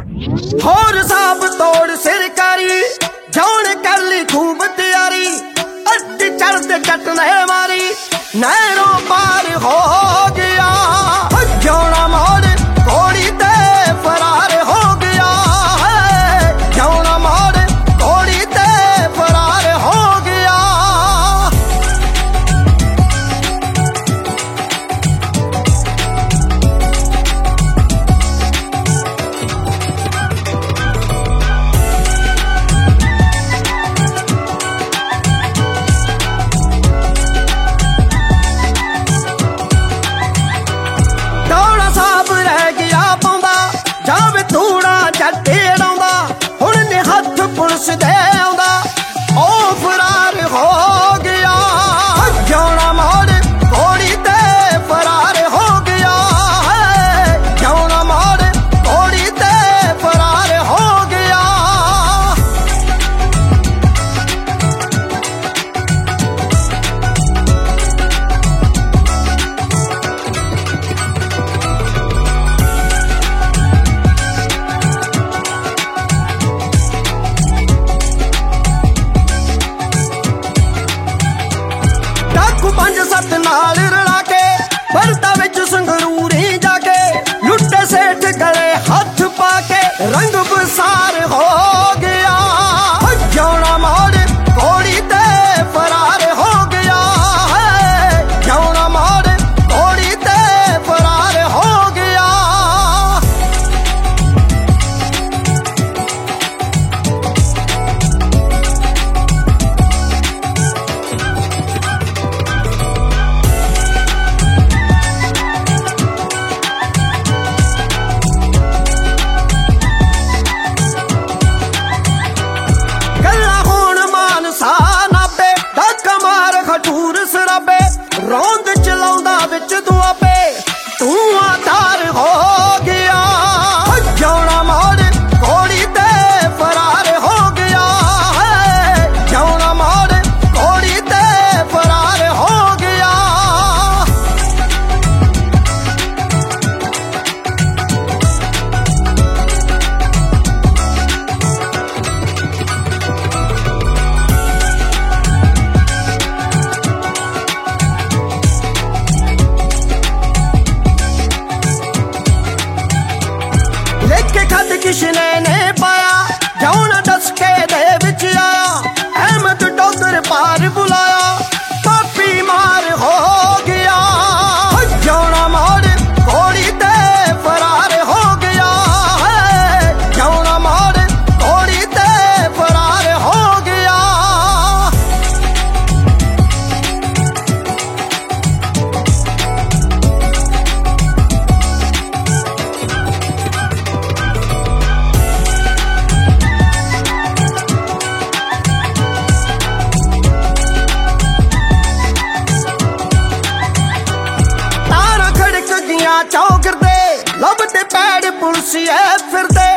ਹੋਰ ਸਾਬ ਤੋੜ ਸਿਰਕਾਰੀ ਜਾਣ ਕਰ ਲਈ ਖੂਬ ਤਿਆਰੀ ਅੱਡੀ ਚੜਦੇ ਕੱਟਨੇ ਮਾਰੀ ਨਹਿਰੋਂ ਪਾਰ ਹੋ ਗਿਆ ਜਾਣਾ ਮੋੜ ਘੋੜੀ ਤੇ ਫਰਾਰ ਹੋ ਗਿਆ ਜਾਣਾ ਮੋੜ ਘੋੜੀ ਤੇ ਫਰਾਰ ਹੋ ਗਿਆ ਜਾਵੇ ਧੂੜਾ ਜੱਟੇ ਡਾਉਂਦਾ ਹੁਣ ਨੇ ਹੱਥ ਪੁਲਿਸ ਦੇ ਆਉਂਦਾ ਉਹ ਫਰਾਰ ਹੋ ਗਿਆ ਜਾਣਾ ਮੋੜ ਘੋੜੀ ਤੇ ਫਰਾਰ ਹੋ ਗਿਆ ਜਾਣਾ ਮੋੜ ਘੋੜੀ ਤੇ ਫਰਾਰ ਹੋ ਗਿਆ पंज सत नाल रला के भरता विच संगरूरी जाके लुट्टे सेठ गले हथ पाके रंग बसार हो गया जाना मोड़ घोड़ी ते फरार हो गया जाना मोड़ घोड़ी ते फरार हो गया ਰੌਂਦ ਚਲਾਉਂਦਾ ਵਿੱਚ ਦੁਆਬੇ ਧੂਆਂ ਧਾਰ ਹੋ ਗਿਆ ਜਾਣਾ ਮੋੜ ਘੋੜੀ ਤੇ ਫਰਾਰ ਹੋ ਗਿਆ ਜਾਣਾ ਮੋੜ ਘੋੜੀ ਤੇ ਫਰਾਰ ਹੋ ਗਿਆ खत किसने ने पाया जाना दस के दे विच आया अहमद डॉक्टर पार बुलाया पापी मार हो गया जाना मोड़ घोड़ी ते फरार हो गया जाना मोड़ घोड़ी ते फरार हो गया चौकरदे लभदे पैड़ पुलसिए फिरदे